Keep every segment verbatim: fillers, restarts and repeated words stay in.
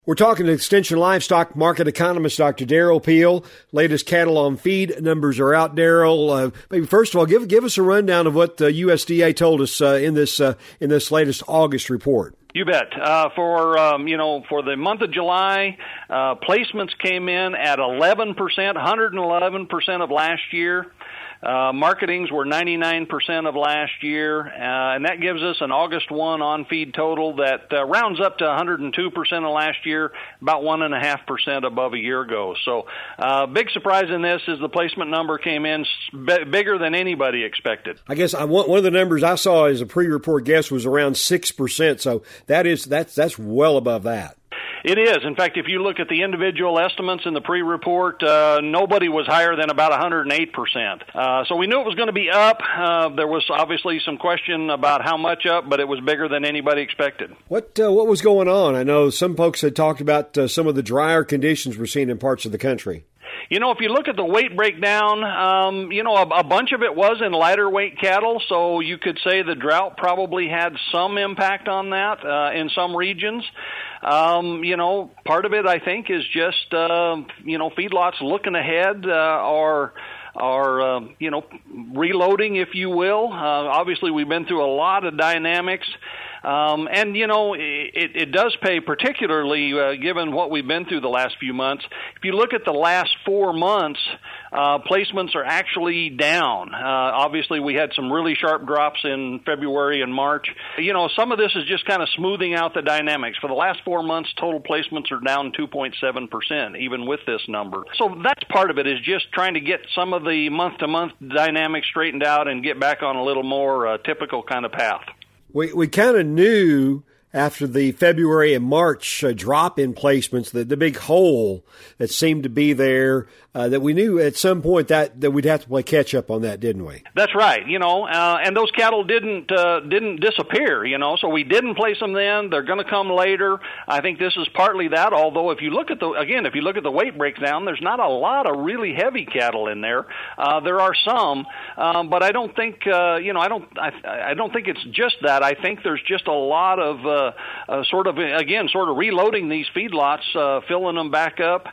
We're talking to Extension Livestock market economist Doctor Darrell Peel. Latest cattle on feed numbers are out, Darrell. Uh, maybe first of all, give give us a rundown of what the U S D A told us uh, in this uh, in this latest August report. You bet. Uh, for um, you know, for the month of July, uh, placements came in at eleven percent, one hundred eleven percent of last year. Uh, marketings were ninety-nine percent of last year, uh, and that gives us an August first on-feed total that uh, rounds up to one hundred two percent of last year, about one point five percent above a year ago. So uh, big surprise in this is the placement number came in b- bigger than anybody expected. I guess I, one of the numbers I saw as a pre-report guess was around six percent, so that is that's that's well above that. It is. In fact, if you look at the individual estimates in the pre-report, uh, nobody was higher than about one hundred eight percent. Uh, so we knew it was going to be up. Uh, there was obviously some question about how much up, but it was bigger than anybody expected. What uh, what was going on? I know some folks had talked about uh, some of the drier conditions we're seeing in parts of the country. You know, if you look at the weight breakdown, um, you know, a, a bunch of it was in lighter weight cattle, so you could say the drought probably had some impact on that uh, in some regions. Um, you know, part of it, I think, is just, uh, you know, feedlots looking ahead uh, or are, uh, you know, reloading, if you will. Uh, obviously, we've been through a lot of dynamics. Um, and, you know, it, it does pay particularly uh, given what we've been through the last few months. If you look at the last four months, uh, placements are actually down. Uh, obviously, we had some really sharp drops in February and March. You know, some of this is just kind of smoothing out the dynamics. For the last four months, total placements are down two point seven percent, even with this number. So that's part of it, is just trying to get some of the month-to-month dynamics straightened out and get back on a little more uh, typical kind of path. We we kind of knew after the February and March uh, drop in placements, the, the big hole that seemed to be there, uh, that we knew at some point that, that we'd have to play catch up on that, didn't we? That's right. You know, uh, and those cattle didn't uh, didn't disappear. You know, so we didn't place them then. They're going to come later. I think this is partly that. Although, if you look at the again, if you look at the weight breakdown, there's not a lot of really heavy cattle in there. Uh, there are some, um, but I don't think uh, you know. I don't. I, I don't think it's just that. I think there's just a lot of uh, Uh, sort of, again, sort of reloading these feedlots, uh, filling them back up.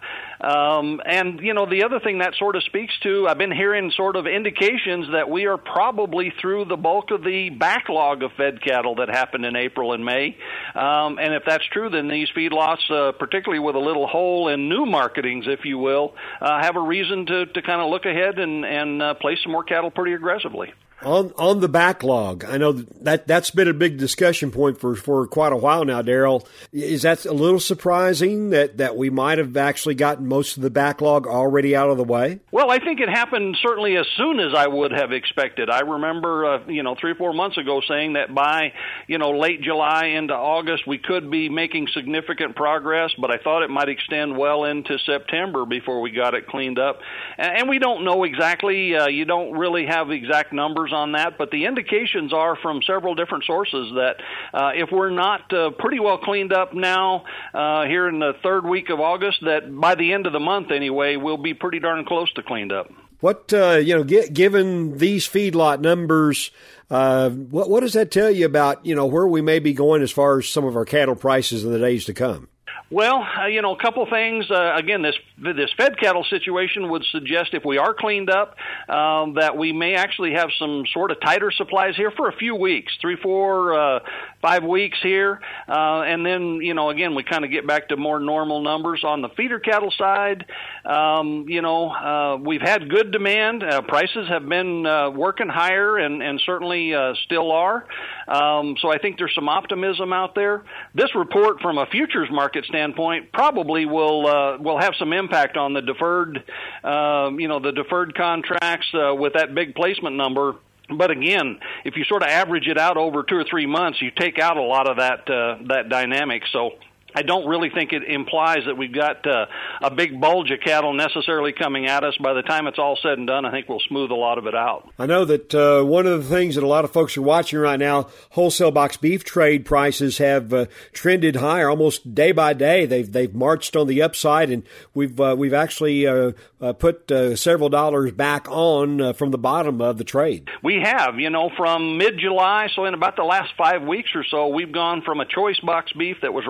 Um, and, you know, the other thing that sort of speaks to, I've been hearing sort of indications that we are probably through the bulk of the backlog of fed cattle that happened in April and May. Um, and if that's true, then these feedlots, uh, particularly with a little hole in new marketings, if you will, uh, have a reason to, to kind of look ahead and, and uh, place some more cattle pretty aggressively. On on the backlog, I know that that's been a big discussion point for, for quite a while now, Darrell. Is that a little surprising that, that we might have actually gotten most of the backlog already out of the way? Well, I think it happened certainly as soon as I would have expected. I remember, uh, you know, three or four months ago saying that by, you know, late July into August, we could be making significant progress, but I thought it might extend well into September before we got it cleaned up. And, and we don't know exactly. Uh, you don't really have exact numbers on that, but the indications are from several different sources that uh, if we're not uh, pretty well cleaned up now uh, here in the third week of August, that by the end of the month anyway, we'll be pretty darn close to cleaned up. What, uh, you know, get, given these feedlot numbers, uh, what, what does that tell you about, you know, where we may be going as far as some of our cattle prices in the days to come? Well, uh, you know, a couple things. Uh, again, this this fed cattle situation would suggest if we are cleaned up, um, that we may actually have some sort of tighter supplies here for a few weeks, three, four, uh, five weeks here. Uh, and then, you know, again, we kind of get back to more normal numbers. On the feeder cattle side, um, you know, uh, we've had good demand. Uh, prices have been uh, working higher and, and certainly uh, still are. Um, so I think there's some optimism out there. This report from a futures market standpoint probably will uh, will have some impact on the deferred, uh, you know, the deferred contracts uh, with that big placement number. But again, if you sort of average it out over two or three months, you take out a lot of that uh, that dynamic. So I don't really think it implies that we've got uh, a big bulge of cattle necessarily coming at us. By the time it's all said and done, I think we'll smooth a lot of it out. I know that uh, one of the things that a lot of folks are watching right now, wholesale box beef trade prices have uh, trended higher almost day by day. They've they've marched on the upside, and we've uh, we've actually uh, uh, put uh, several dollars back on uh, from the bottom of the trade. We have, you know, from mid-July, so in about the last five weeks or so, we've gone from a choice box beef that was right at two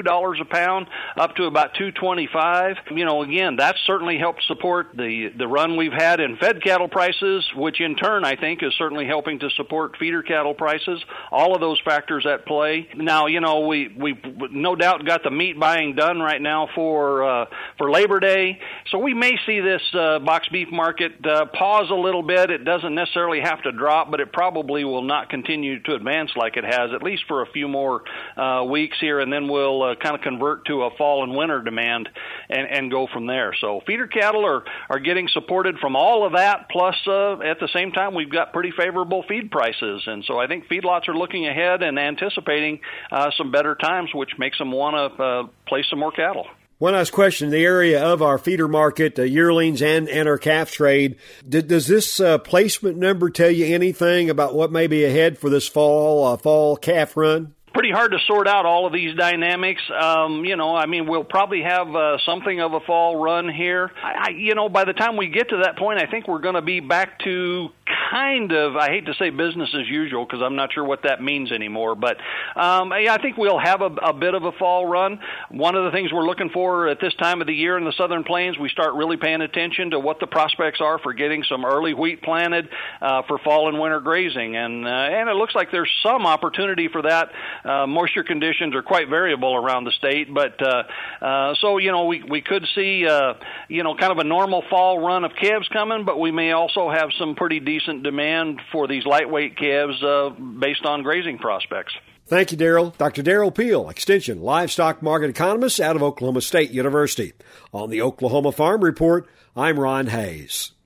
dollars a pound up to about two twenty-five. You know, again, that's certainly helped support the, the run we've had in fed cattle prices, which in turn I think is certainly helping to support feeder cattle prices. All of those factors at play. Now, you know, we we no doubt got the meat buying done right now for uh, for Labor Day, so we may see this uh, box beef market uh, pause a little bit. It doesn't necessarily have to drop, but it probably will not continue to advance like it has, at least for a few more uh, weeks here, and then we'll uh, kind of convert to a fall and winter demand and, and go from there. So feeder cattle are, are getting supported from all of that, plus uh, at the same time we've got pretty favorable feed prices, and so I think feedlots are looking ahead and anticipating uh, some better times, which makes them want to uh, place some more cattle. One last question. The area of our feeder market, uh, yearlings and, and our calf trade, did, does this uh, placement number tell you anything about what may be ahead for this fall, uh, fall calf run? Pretty hard to sort out all of these dynamics. Um, you know, I mean, we'll probably have uh, something of a fall run here. I, I, you know, by the time we get to that point, I think we're going to be back to kind of, I hate to say business as usual because I'm not sure what that means anymore, but um, yeah, I think we'll have a, a bit of a fall run. One of the things we're looking for at this time of the year in the Southern Plains, we start really paying attention to what the prospects are for getting some early wheat planted uh, for fall and winter grazing, and uh, and it looks like there's some opportunity for that. Uh, moisture conditions are quite variable around the state, but uh, uh, so, you know, we, we could see, uh, you know, kind of a normal fall run of calves coming, but we may also have some pretty decent demand for these lightweight calves uh, based on grazing prospects. Thank you, Darrell. Doctor Darrell Peel, Extension Livestock Market Economist out of Oklahoma State University. On the Oklahoma Farm Report, I'm Ron Hayes.